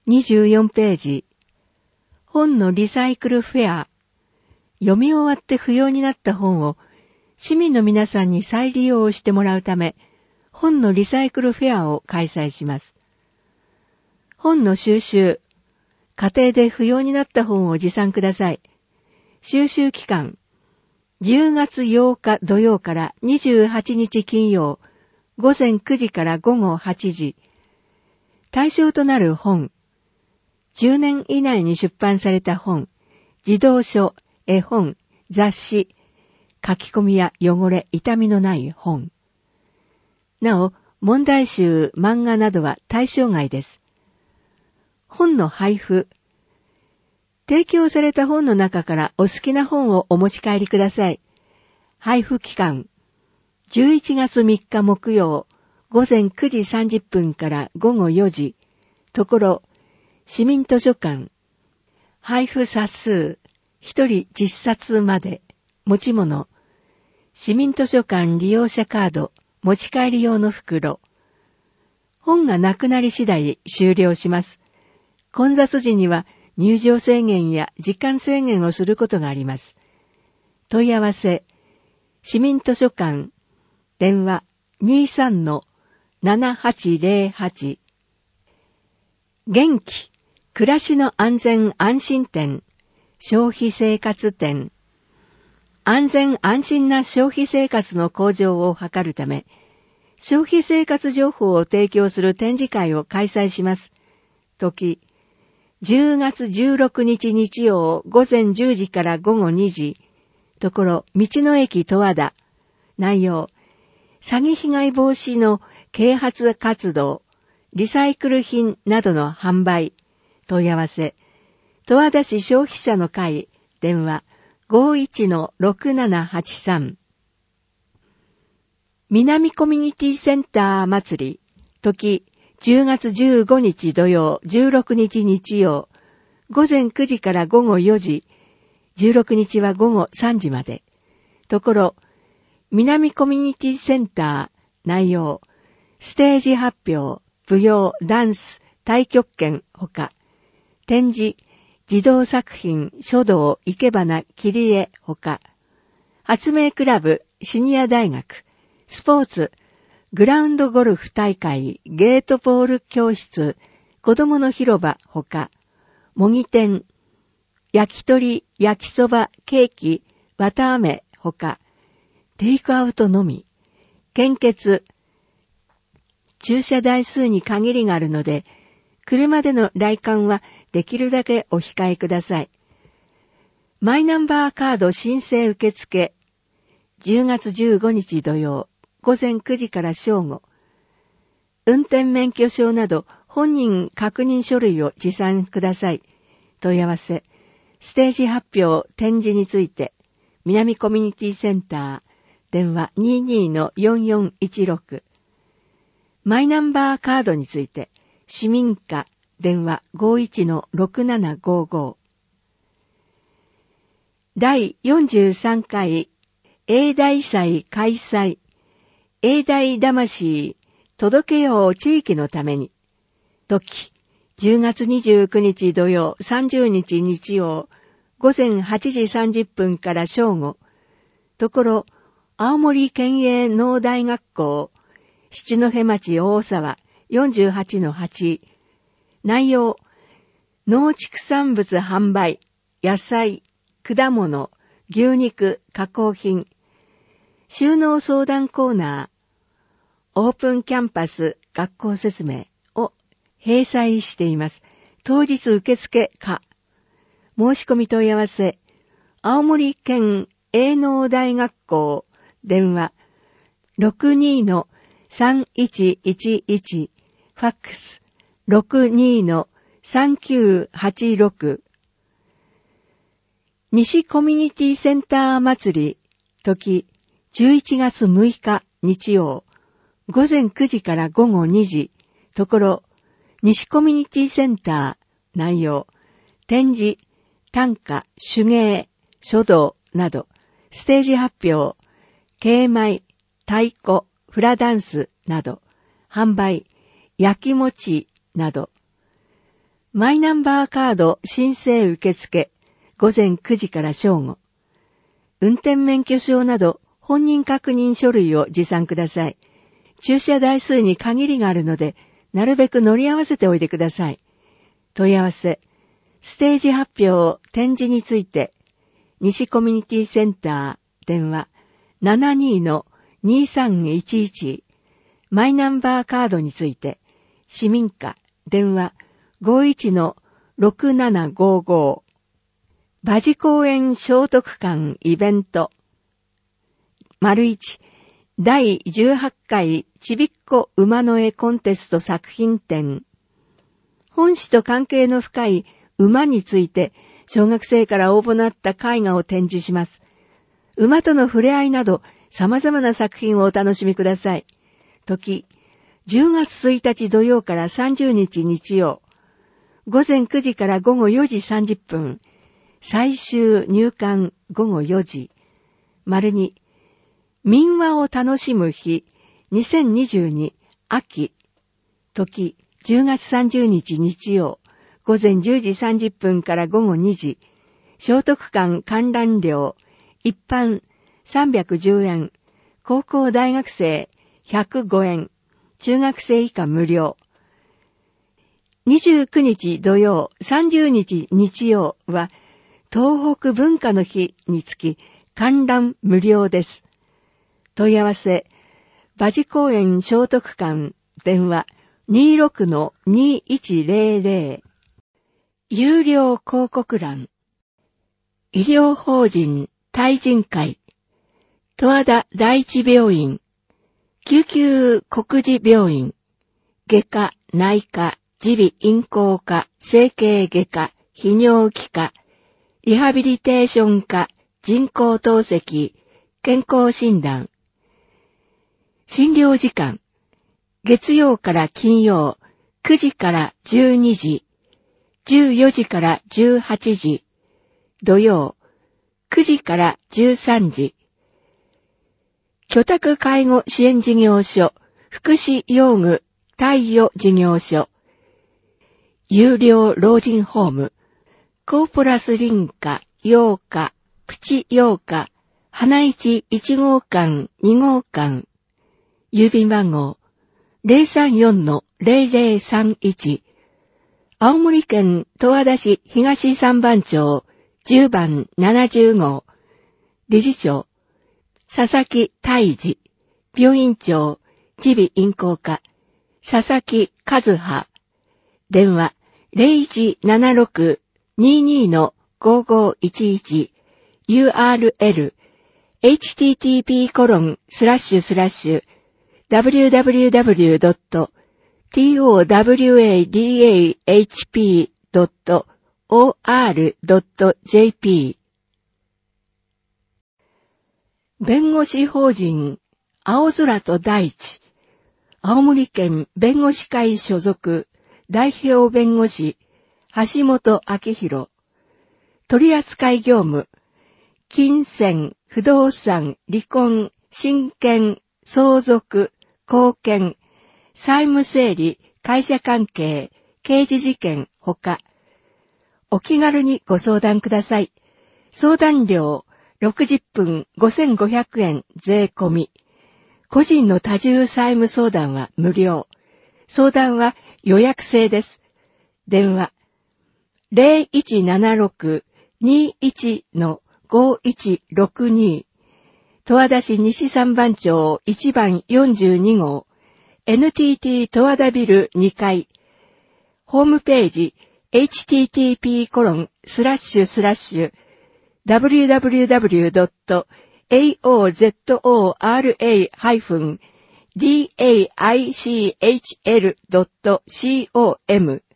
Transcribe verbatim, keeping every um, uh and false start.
にじゅうよんページ。本のリサイクルフェア。読み終わって不要になった本を市民の皆さんに再利用してもらうため、本のリサイクルフェアを開催します。本の収集。家庭で不要になった本を持参ください。収集期間。じゅうがつようか土曜からにじゅうはちにち金曜、午前くじから午後はちじ。対象となる本。じゅうねん以内に出版された本、児童書、絵本、雑誌、書き込みや汚れ、傷みのない本。なお、問題集、漫画などは対象外です。本の配布。提供された本の中からお好きな本をお持ち帰りください。配布期間。じゅういちがつみっか木曜、午前くじさんじゅっぷんから午後よじ。ところ、市民図書館。配布冊数、一人じっさつまで。持ち物。市民図書館利用者カード、持ち帰り用の袋。本がなくなり次第終了します。混雑時には入場制限や時間制限をすることがあります。問い合わせ、市民図書館、電話 にじゅうさんのななはちぜろはち。元気、暮らしの安全安心展、消費生活展。安全安心な消費生活の向上を図るため、消費生活情報を提供する展示会を開催します。時、じゅうがつじゅうろくにち日曜午前じゅうじから午後にじ。ところ、道の駅十和田。内容、詐欺被害防止の啓発活動、リサイクル品などの販売。問い合わせ、十和田市消費者の会、電話 ごいちのろくななはちさん。南コミュニティセンター祭り、時、じゅうがつじゅうごにち土曜、じゅうろくにち日曜、午前くじから午後よじ、じゅうろくにちは午後さんじまで。ところ、南コミュニティセンター、内容、ステージ発表、舞踊、ダンス、太極拳ほか、展示、児童作品、書道、生け花、切り絵ほか、発明クラブ、シニア大学、スポーツ、グラウンドゴルフ大会、ゲートボール教室、子供の広場ほか、模擬店、焼き鳥、焼きそば、ケーキ、綿あめほか、テイクアウトのみ、献血、駐車台数に限りがあるので、車での来館はできるだけお控えください。マイナンバーカード申請受付、じゅうがつじゅうごにち土曜、午前くじから正午。運転免許証など本人確認書類を持参ください。問い合わせ、ステージ発表、展示について、南コミュニティセンター、電話 にじゅうにのよんよんいちろく。マイナンバーカードについて、市民課、電話 ごいちのろくななごご。第よんじゅうさんかい永大祭開催。永大魂届けよう地域のために。時、じゅうがつにじゅうくにち土曜、さんじゅうにち日曜、午前はちじさんじゅっぷんから正午。ところ、青森県営農大学校、七戸町大沢 よんじゅうはちのはち。内容、農畜産物販売、野菜、果物、牛肉、加工品、収納相談コーナー、オープンキャンパス学校説明を閉鎖しています。当日受付可。申し込み問い合わせ、青森県営農大学校、電話 ろくにのさんいちいちいち、ファックス ろくにのさんきゅうはちろく。西コミュニティセンター祭り、時、じゅういちがつむいか日曜、午前くじから午後にじ、ところ、西コミュニティセンター、内容、展示、短歌、手芸、書道など、ステージ発表、慶舞、太鼓、フラダンスなど、販売、焼き餅など、 マイナンバーカード申請受付、午前くじから正午。運転免許証など本人確認書類を持参ください。駐車台数に限りがあるので、なるべく乗り合わせておいてください。問い合わせ、ステージ発表、展示について、西コミュニティセンター、電話 ななに のにさんいちいち、マイナンバーカードについて、市民課、電話 ごいち のろくななごご、馬事公園聖徳館イベント、丸一、第じゅうはちかいちびっこ馬の絵コンテスト作品展。本誌と関係の深い馬について、小学生から応募のあった絵画を展示します。馬との触れ合いなど、様々な作品をお楽しみください。時、じゅうがつついたち土曜からさんじゅうにち日曜。午前くじから午後よじさんじゅっぷん。最終入館午後よじ。丸に、民話を楽しむ日、にせんにじゅうに秋。時、じゅうがつさんじゅうにち日曜。午前じゅうじさんじゅっぷんから午後にじ。聖徳館観覧料、一般さんびゃくじゅうえん。高校大学生ひゃくごえん。中学生以下無料。にじゅうくにち土曜、さんじゅうにち日曜は、東北文化の日につき観覧無料です。問い合わせ、馬事公園聖徳館、電話 にじゅうろく のにいちぜろぜろ。有料広告欄。医療法人対人会、十和田第一病院、救急国事病院、外科、内科、耳鼻咽喉科、整形外科、泌尿器科、リハビリテーション科、人工透析、健康診断。診療時間、月曜から金曜、くじからじゅうにじ、じゅうよじからじゅうはちじ、土曜、くじからじゅうさんじ。居宅介護支援事業所、福祉用具貸与事業所、有料老人ホーム、コーポラス林家、洋家、プチ洋家、花市いちごうかん、にごうかん、郵便番号 ゼロさんよんのゼロゼロさんいち、青森県十和田市東三番町じゅうばんななじゅうごう、理事長、佐々木泰治、病院長、耳鼻咽喉科、佐々木和葉、電話 ゼロいちななろくにに のごごいちいち、ユーアールエル、エイチティーティーピーコロンスラッシュスラッシュ ダブリューダブリューダブリュードットトワダプドットオーアールドットジェーピー。弁護士法人青空と大地、青森県弁護士会所属代表弁護士橋本明宏、取扱業務、金銭、不動産、離婚、親権、相続、後見、債務整理、会社関係、刑事事件ほか、お気軽にご相談ください。相談料ろくじゅっぷんごせんごひゃくえん税込み。個人の多重債務相談は無料。相談は予約制です。電話ゼロいちななろくにいちのごいちろくに、十和田市西三番町いちばんよんじゅうにごう、エヌティーティー 十和田ビルにかい、ホームページ エイチティーティーピーコロンスラッシュスラッシュ ダブリューダブリューダブリュードットエーオーゼットオーアールエーハイフンディーエーアイシーエイチエルドットコム